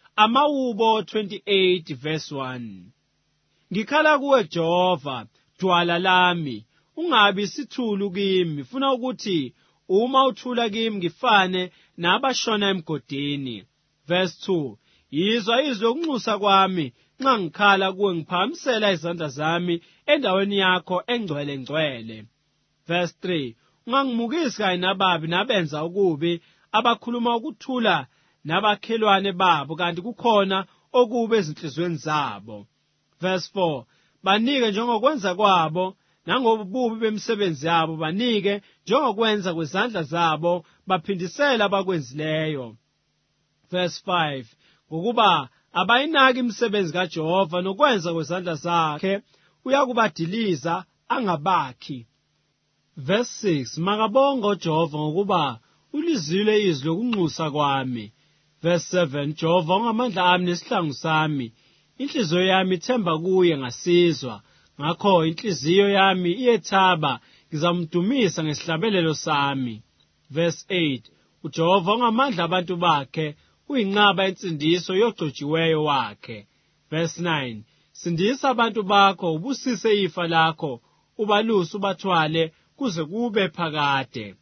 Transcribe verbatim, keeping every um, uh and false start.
Amawubo twenty-eight verse one. Ngikhala kuwe Jehova, dwala lami, ungabi isithulu kimi, funa ukuthi uma uthula kimi ngifane nabashona emgodini. Verse two. Yizwa izwi lokunxusa kwami, nxa ngikhala kuwe ngiphakamisela izandla zami endaweni yakho engcwele ngcwele. Verse three. Ungangimukisi kanye nababi nabenza ukubi, abakhuluma ukuthula nabakhelwane babo kanti kukhona okubi ezinhlizweni zabo. Verse four. Banike njengokwenza kwabo, nangobubi bemisebenzi yabo banike njengokwenza kwezandla zabo, baphindisela abakwenzileyo. Verse five. Ngokuba abayinaki imisebenzi kaJehova nokwenza kwezandla zakhe, uyakubadiliza angabakhi. Verse six. Makabonga uJehova ngokuba ulizwile izwi lokunxusa kwami. Verse seven. Jehova ungamandla ami nesihlangu sami, inhliziyo yami ithemba kuye ngasizwa. Ngakho inhliziyo yami iyethaba, ngizamdumisa ngesihlabelelo sami. Verse eight. uJehova ungamandla abantu bakhe, uyinqaba insindiso yogcotshiweyo wakhe. Verse nine. Sindisa abantu bakho, ubusise ifa lakho, ubaluse ubathwale kuze kube phakade.